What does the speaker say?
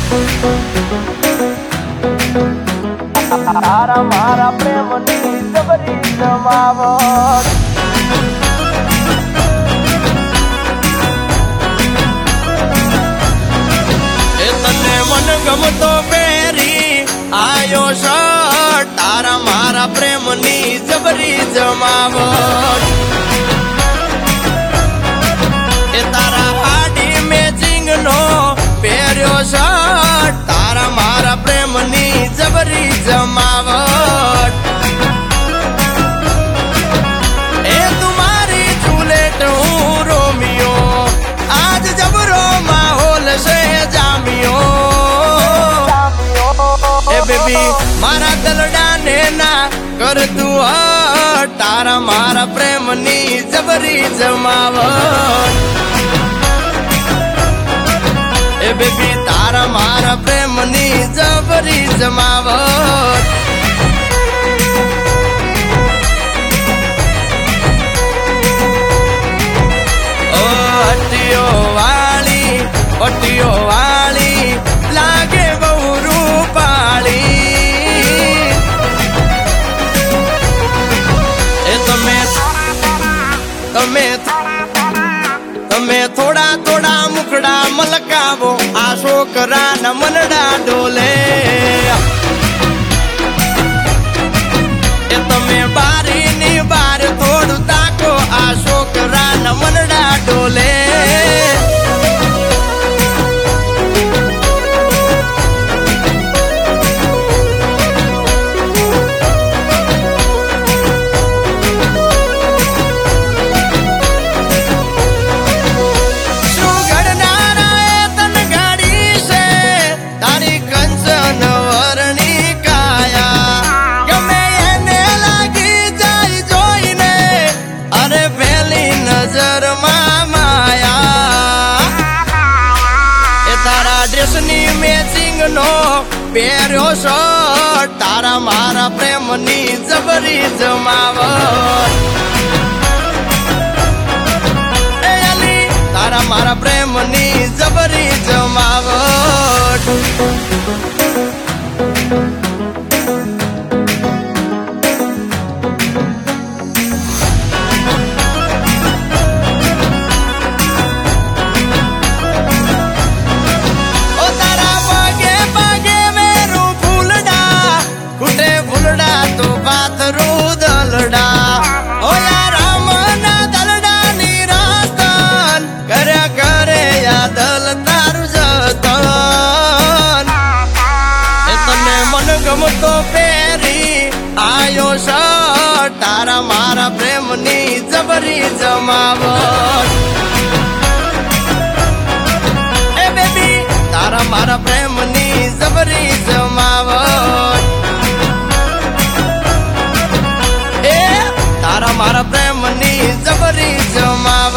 તારા મારા પ્રેમની જબરી જમાવટ એ તને મન ગમતો પહેરી આયો શર્ટ તારા મારા પ્રેમની જબરી જમાવટ એ તારા હાડી મેચિંગ નો પહેર્યો શર્ટ તારા મારા પ્રેમની જબરી જમાવટ એ તુમારી જુલેટ હું રોમિયો આજ જબરો માહોલ છે જામિયો એ બેબી મારા દલડાને ના કર તું હટ તારા મારા પ્રેમની જબરી જમાવટ એ બેબી તારા મારા પ્રેમની જબરી જમાવટ ઓ અટીઓ વાળી લાગે બહુ રૂપાળી એ તમે થોડા મુખડા મલકાવો આ છોકરાના મનડા ડોલે એ તમે બારીની બાર થોડું તાકો આ છોકરાના મનડા ડોલે મેચિંગ નો પહેર્યો શર્ટ તારા મારા પ્રેમની જબરી જમાવટ એ અલી તારા મારા પ્રેમની જબરી જમાવટ ગમતો પહેરી આયો શર્ટ તારા મારા પ્રેમની જબરી જમાવટ એ બેબી તારા મારા પ્રેમની જબરી જમાવટ એ તારા મારા પ્રેમની જબરી જમાવટ